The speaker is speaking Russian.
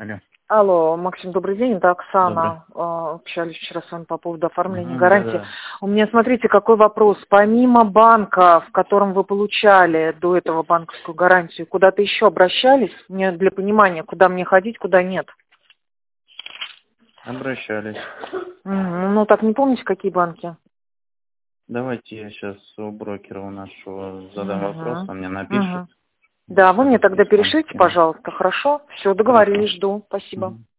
Алло. Алло, Максим, добрый день, это Добрый. Оксана. Общались вчера с вами по поводу оформления Ага, гарантии. да-да. У меня, смотрите, какой вопрос. Помимо банка, в котором вы получали до этого банковскую гарантию, куда-то еще обращались? Мне для понимания, куда мне ходить, куда нет. Обращались. Ну, так не помните, какие банки? Давайте я сейчас у брокера у нашего задам вопрос, Угу. он мне напишет. Угу. Да, вы мне Сразу тогда вам перешлите, скину. пожалуйста, хорошо? Все, Хорошо. договорились, жду. Спасибо. Мгм.